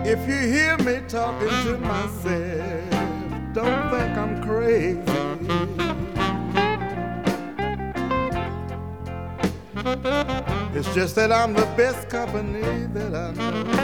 If you hear me talking to myself, don't think I'm crazy. It's just that I'm the best company that I know.